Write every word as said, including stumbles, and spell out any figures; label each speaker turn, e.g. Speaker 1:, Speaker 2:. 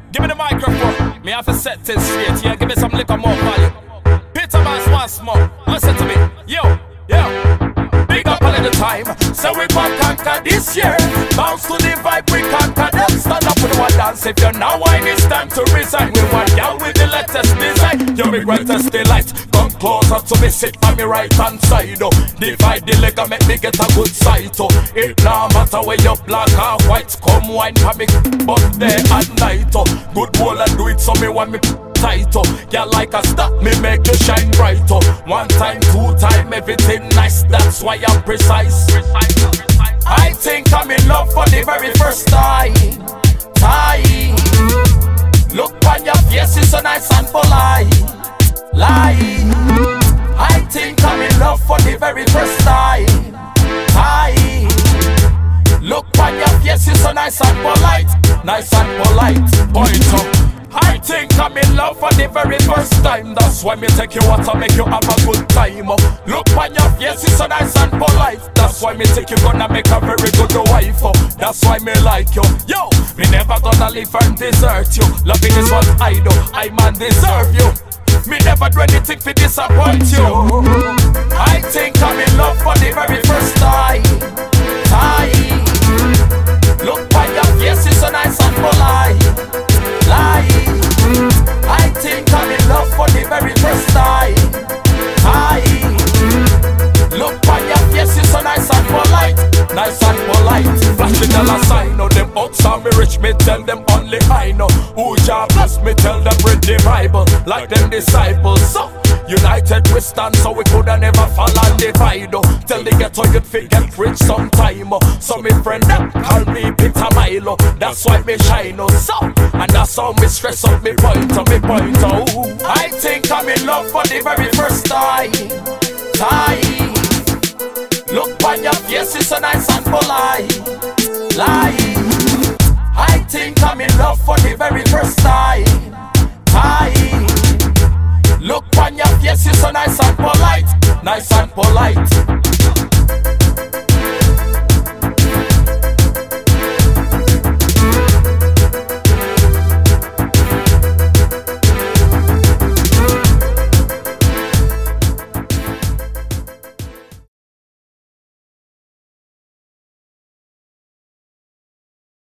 Speaker 1: Give me the microphone. Me have to set this straight. Yeah, give me some liquor more value. Peter Bass once more. Listen to me. Yo, yo. Big up all of the time. So we gon' conquer this year. Bounce to the vibe, we conquer them. Stand up with one dance. If you're now wine, it's time to resign. We want y'all with the latest design. You're my greatest delight. Come closer to me, sit by me right hand side. Oh. Divide the leg and make me get a good sight. Oh. It no matter where you black or white. Come wine for me, but day and night. Oh. Good bowl and do it so me want me tight. Oh. Yeah, like a stop me make you shine bright. Oh. One time, two time, everything nice. That's why I'm precise. I think I'm in love for the very first time. Time. Look on your face, it's so nice and polite. Lie. I think I'm in love for the very first time. Time. Look on your face, it's so nice and polite. Nice and polite. Point up. I think I'm in love for the very first time. That's why me take you out and make you have a good time. Look on your face, it's so nice and polite. That's why me take you gonna make a very good wife. That's why me like you. Yo, me never gonna leave and desert you. Loving is what I do, I man deserve you. Me never do anything to disappoint you. I think I'm in love for the very first time. Time. Look on your face, it's so nice and polite. Lie. I think I'm in love for the very first time. Time. Look on your face, it's so nice and polite. Nice and polite. Flash the dollar sign. Now them outside me rich, me tell them only I know. Who job bless me, tell them read the Bible. Like them disciples. So united we stand, so we coulda never fall and divide. Oh. Tell the ghetto you'd fit get rich sometime. Oh. So me friend them call me Peter Milo. That's why me shine. Oh. So and that's how me stress up me point oh, me point oh. I think I'm in love for the very first time. Time. Look on your face, it's so nice and polite. Lie. I think I'm in love for the very first time. Time.